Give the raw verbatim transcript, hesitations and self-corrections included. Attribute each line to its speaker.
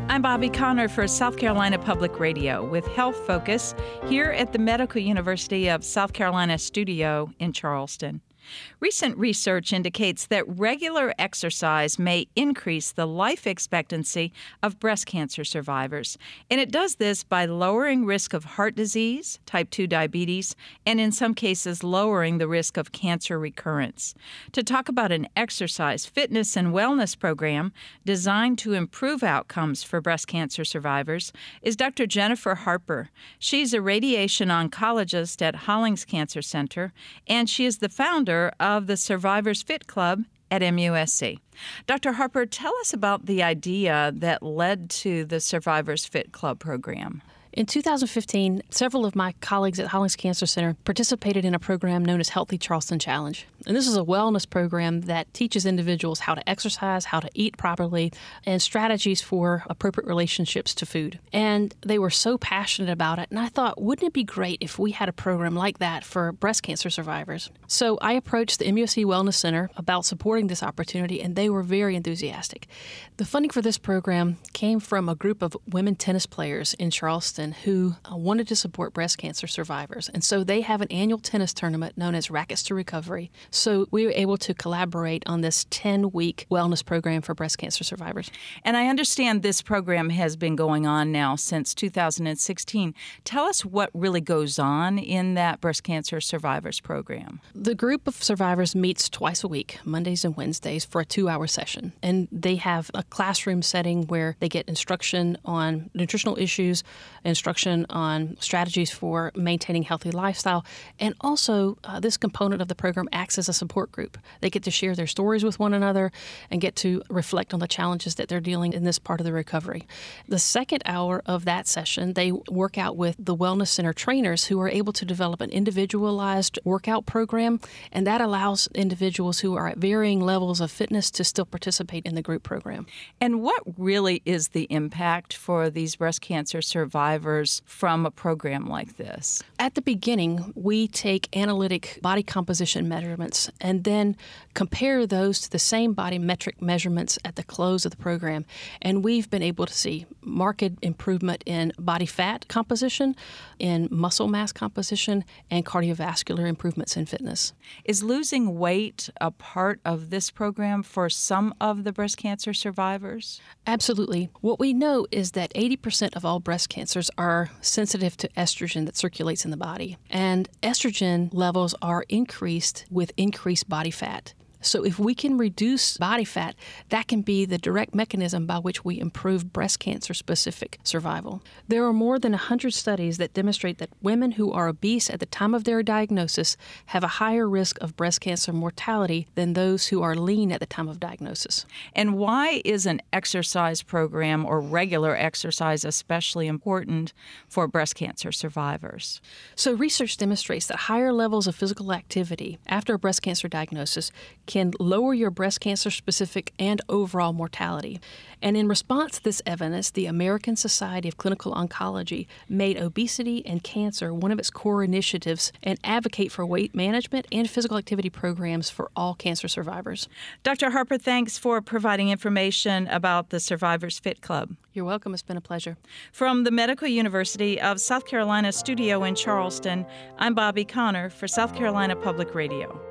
Speaker 1: I'm Bobby Connor for South Carolina Public Radio with Health Focus here at the Medical University of South Carolina studio in Charleston. Recent research indicates that regular exercise may increase the life expectancy of breast cancer survivors, and it does this by lowering risk of heart disease, type two diabetes, and in some cases lowering the risk of cancer recurrence. To talk about an exercise, fitness, and wellness program designed to improve outcomes for breast cancer survivors is Doctor Jennifer Harper. She's a radiation oncologist at Hollings Cancer Center, and she is the founder of the Survivors Fit Club at M U S C. Doctor Harper, tell us about the idea that led to the Survivors Fit Club program.
Speaker 2: In two thousand fifteen, several of my colleagues at Hollings Cancer Center participated in a program known as Healthy Charleston Challenge. And this is a wellness program that teaches individuals how to exercise, how to eat properly, and strategies for appropriate relationships to food. And they were so passionate about it. And I thought, wouldn't it be great if we had a program like that for breast cancer survivors? So I approached the M U S C Wellness Center about supporting this opportunity, and they were very enthusiastic. The funding for this program came from a group of women tennis players in Charleston who wanted to support breast cancer survivors. And so they have an annual tennis tournament known as Rackets to Recovery. So we were able to collaborate on this ten-week wellness program for breast cancer survivors.
Speaker 1: And I understand this program has been going on now since two thousand sixteen. Tell us what really goes on in that breast cancer survivors program.
Speaker 2: The group of survivors meets twice a week, Mondays and Wednesdays, for a two-hour session. And they have a classroom setting where they get instruction on nutritional issues, instruction on strategies for maintaining healthy lifestyle, and also uh, this component of the program acts as a support group. They get to share their stories with one another and get to reflect on the challenges that they're dealing in this part of the recovery. The second hour of that session, they work out with the Wellness Center trainers who are able to develop an individualized workout program, and that allows individuals who are at varying levels of fitness to still participate in the group program.
Speaker 1: And what really is the impact for these breast cancer survivors from a program like this?
Speaker 2: At the beginning, we take analytic body composition measurements and then compare those to the same body metric measurements at the close of the program. And we've been able to see marked improvement in body fat composition, in muscle mass composition, and cardiovascular improvements in fitness.
Speaker 1: Is losing weight a part of this program for some of the breast cancer survivors?
Speaker 2: Absolutely. What we know is that eighty percent of all breast cancers are sensitive to estrogen that circulates in the body. And estrogen levels are increased with increased body fat. So if we can reduce body fat, that can be the direct mechanism by which we improve breast cancer-specific survival. There are more than one hundred studies that demonstrate that women who are obese at the time of their diagnosis have a higher risk of breast cancer mortality than those who are lean at the time of diagnosis.
Speaker 1: And why is an exercise program or regular exercise especially important for breast cancer survivors?
Speaker 2: So research demonstrates that higher levels of physical activity after a breast cancer diagnosis can lower your breast cancer-specific and overall mortality. And in response to this evidence, the American Society of Clinical Oncology made obesity and cancer one of its core initiatives and advocate for weight management and physical activity programs for all cancer survivors.
Speaker 1: Doctor Harper, thanks for providing information about the Survivors Fit Club.
Speaker 2: You're welcome. It's been a pleasure.
Speaker 1: From the Medical University of South Carolina studio in Charleston, I'm Bobby Connor for South Carolina Public Radio.